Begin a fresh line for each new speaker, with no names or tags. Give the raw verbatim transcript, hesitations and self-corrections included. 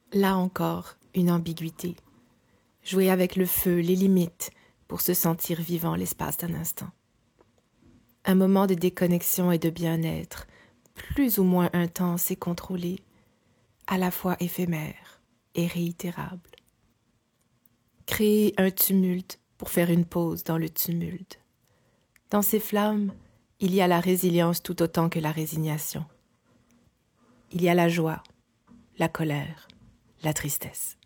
Là encore, une ambiguïté. Jouer avec le feu, les limites, pour se sentir vivant l'espace d'un instant. Un moment de déconnexion et de bien-être, plus ou moins intense et contrôlé, à la fois éphémère et réitérable. Créer un tumulte pour faire une pause dans le tumulte. Dans ces flammes, il y a la résilience tout autant que la résignation. Il y a la joie, la colère, la tristesse.